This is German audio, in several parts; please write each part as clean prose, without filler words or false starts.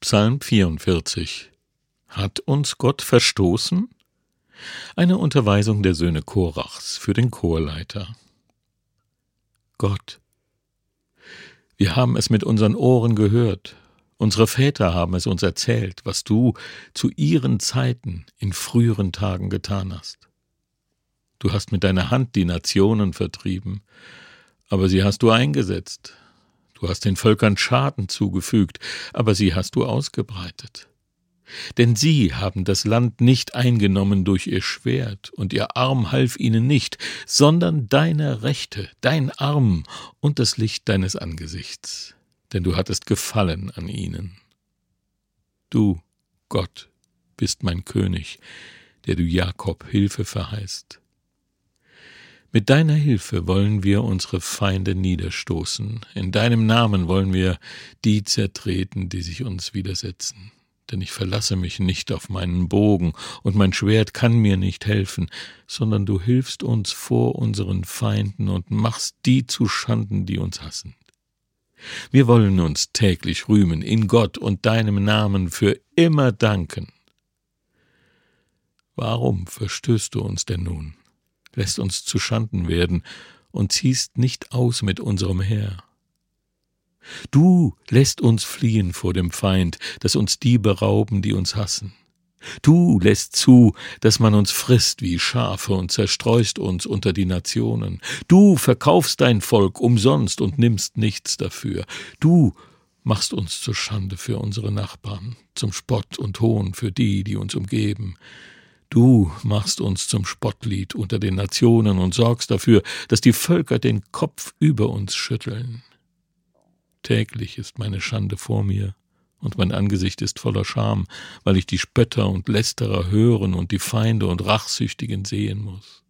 Psalm 44. Hat uns Gott verstoßen? Eine Unterweisung der Söhne Korachs für den Chorleiter. Gott, wir haben es mit unseren Ohren gehört, unsere Väter haben es uns erzählt, was du zu ihren Zeiten in früheren Tagen getan hast. Du hast mit deiner Hand die Nationen vertrieben, aber sie hast du eingesetzt. Du hast den Völkern Schaden zugefügt, aber sie hast du ausgebreitet. Denn sie haben das Land nicht eingenommen durch ihr Schwert, und ihr Arm half ihnen nicht, sondern deine Rechte, dein Arm und das Licht deines Angesichts, denn du hattest Gefallen an ihnen. Du, Gott, bist mein König, der du Jakob Hilfe verheißt. Mit deiner Hilfe wollen wir unsere Feinde niederstoßen. In deinem Namen wollen wir die zertreten, die sich uns widersetzen. Denn ich verlasse mich nicht auf meinen Bogen, und mein Schwert kann mir nicht helfen, sondern du hilfst uns vor unseren Feinden und machst die zu Schanden, die uns hassen. Wir wollen uns täglich rühmen, in Gott und deinem Namen für immer danken. Warum verstößt du uns denn nun? Lässt uns zu Schanden werden und ziehst nicht aus mit unserem Heer. Du lässt uns fliehen vor dem Feind, dass uns die berauben, die uns hassen. Du lässt zu, dass man uns frisst wie Schafe und zerstreust uns unter die Nationen. Du verkaufst dein Volk umsonst und nimmst nichts dafür. Du machst uns zur Schande für unsere Nachbarn, zum Spott und Hohn für die, die uns umgeben. Du machst uns zum Spottlied unter den Nationen und sorgst dafür, dass die Völker den Kopf über uns schütteln. Täglich ist meine Schande vor mir, und mein Angesicht ist voller Scham, weil ich die Spötter und Lästerer hören und die Feinde und Rachsüchtigen sehen muss.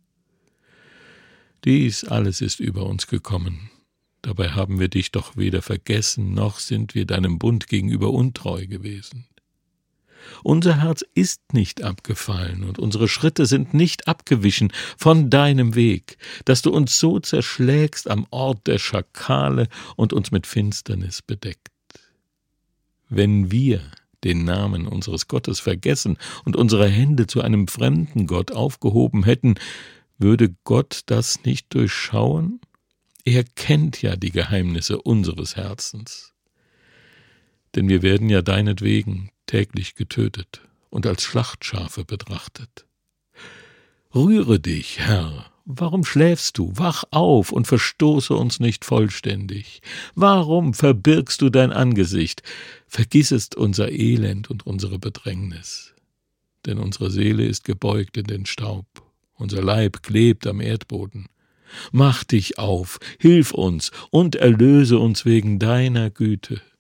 Dies alles ist über uns gekommen. Dabei haben wir dich doch weder vergessen, noch sind wir deinem Bund gegenüber untreu gewesen. Unser Herz ist nicht abgefallen und unsere Schritte sind nicht abgewichen von deinem Weg, dass du uns so zerschlägst am Ort der Schakale und uns mit Finsternis bedeckt. Wenn wir den Namen unseres Gottes vergessen und unsere Hände zu einem fremden Gott aufgehoben hätten, würde Gott das nicht durchschauen? Er kennt ja die Geheimnisse unseres Herzens. Denn wir werden ja deinetwegen täglich getötet und als Schlachtschafe betrachtet. Rühre dich, Herr, warum schläfst du? Wach auf und verstoße uns nicht vollständig. Warum verbirgst du dein Angesicht, vergissest unser Elend und unsere Bedrängnis? Denn unsere Seele ist gebeugt in den Staub, unser Leib klebt am Erdboden. Mach dich auf, hilf uns und erlöse uns wegen deiner Güte.